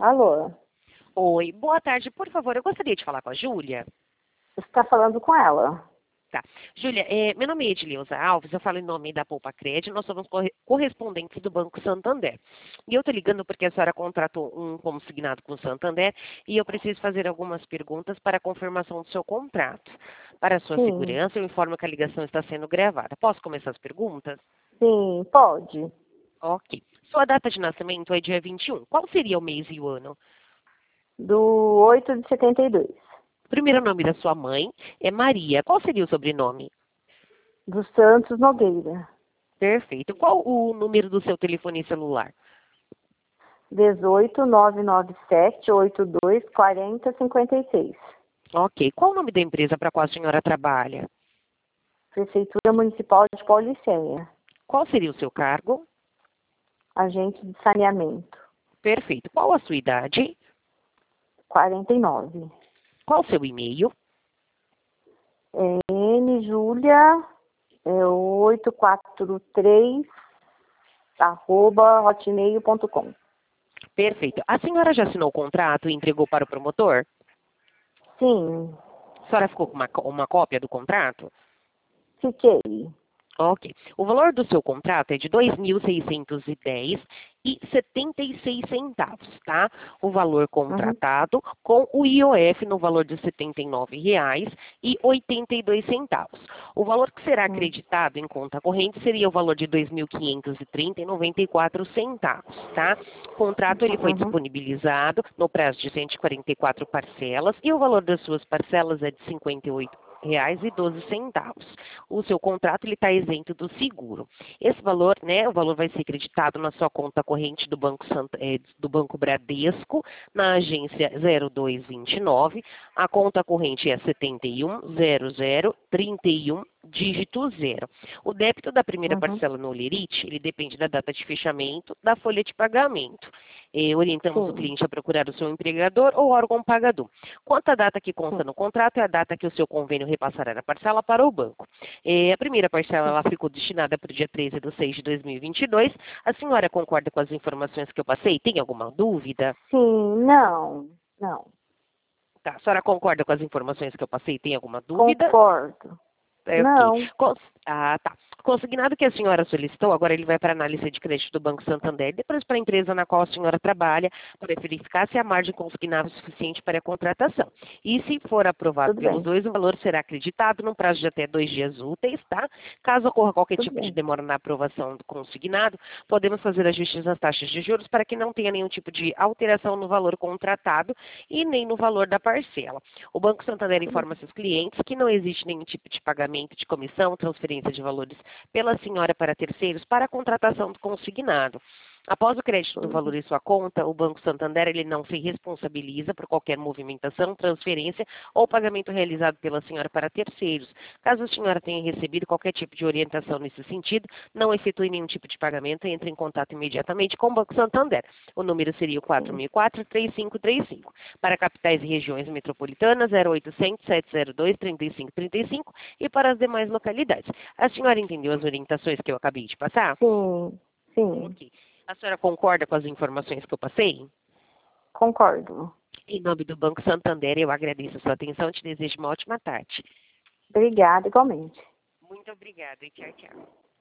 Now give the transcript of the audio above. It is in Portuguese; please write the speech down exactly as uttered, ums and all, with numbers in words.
Alô, Oi, boa tarde. Por favor, eu gostaria de falar com a Júlia. você está falando com ela? Tá. Júlia, é, meu nome é Edileuza Alves, eu falo em nome da Poupa Crédito, nós somos corre- correspondentes do Banco Santander. E eu estou ligando porque a senhora contratou um consignado com o Santander e eu preciso fazer algumas perguntas para a confirmação do seu contrato. Para a sua Sim, segurança, eu informo que a ligação está sendo gravada. Posso começar as perguntas? sim, pode. Ok. Sua data de nascimento é dia vinte e um. Qual seria o mês e o ano? Do oito de setenta e dois. O primeiro nome da sua mãe é Maria. Qual seria o sobrenome? Do Santos Nogueira. Perfeito. Qual o número do seu telefone celular? dezoito, nove nove sete, oito dois, quarenta, cinquenta e seis. Ok. Qual o nome da empresa para qual a senhora trabalha? Prefeitura Municipal de Paulicéia. Qual seria o seu cargo? Agente de saneamento. Perfeito. Qual a sua idade? quarenta e nove. Qual o seu e-mail? É N Júlia é oito quatro três arroba hotmail ponto com. Perfeito. A senhora já assinou o contrato e entregou para o promotor? Sim, A senhora ficou com uma, có- uma cópia do contrato? fiquei. Ok. O valor do seu contrato é de dois mil seiscentos e dez e setenta e seis centavos, tá? O valor Uhum. contratado com o I O F no valor de setenta e nove reais e oitenta e dois centavos. O valor que será Hum. acreditado em conta corrente seria o valor de dois mil quinhentos e trinta e noventa e quatro centavos, tá? O contrato ele foi Uhum. disponibilizado no prazo de cento e quarenta e quatro parcelas e o valor das suas parcelas é de cinquenta e oito reais e doze centavos. O seu contrato ele está isento do seguro. Esse valor, né, o valor vai ser creditado na sua conta corrente do Banco Santa, eh, do Banco Bradesco, na agência zero dois vinte e nove. A conta corrente é setenta e um zero zero trinta e um dígito zero. O débito da primeira Uhum. parcela no Olerite, ele depende da data de fechamento da folha de pagamento. Eh, orientamos o Sim. cliente a procurar o seu empregador ou órgão pagador. Quanto à data que consta Sim. no contrato, é a data que o seu convênio repassará a parcela para o banco. Eh, a primeira parcela Sim. ela ficou destinada para o dia treze de seis de dois mil e vinte e dois. A senhora concorda com as informações que eu passei? Tem alguma dúvida? Sim, não, não. Tá. A senhora concorda com as informações que eu passei? Tem alguma dúvida? Concordo. É, ok. Não. Cons- Ah, tá. Consignado que a senhora solicitou, agora ele vai para a análise de crédito do Banco Santander, depois para a empresa na qual a senhora trabalha, para verificar se a margem consignável é suficiente para a contratação. E se for aprovado Tudo pelos bem. dois, o valor será acreditado num prazo de até dois dias úteis, tá? Caso ocorra qualquer Tudo tipo de bem. demora na aprovação do consignado, podemos fazer ajustes nas taxas de juros para que não tenha nenhum tipo de alteração no valor contratado e nem no valor da parcela. O Banco Santander Tudo informa bem. seus clientes que não existe nenhum tipo de pagamento de comissão, transferência de valores pela senhora para terceiros para a contratação do consignado. Após o crédito do Tudo valor bem. em sua conta, o Banco Santander ele não se responsabiliza por qualquer movimentação, transferência ou pagamento realizado pela senhora para terceiros. Caso a senhora tenha recebido qualquer tipo de orientação nesse sentido, não efetue nenhum tipo de pagamento e entre em contato imediatamente com o Banco Santander. O número seria o quatro Sim. mil e quatro, três cinco três cinco. Para capitais e regiões metropolitanas, zero oitocentos, sete zero dois, trinta e cinco trinta e cinco e para as demais localidades. A senhora entendeu as orientações que eu acabei de passar? Sim. Sim. Ok. A senhora concorda com as informações que eu passei? Concordo. Em nome do Banco Santander, eu agradeço a sua atenção e te desejo uma ótima tarde. Obrigada, igualmente. Muito obrigada e tchau, tchau.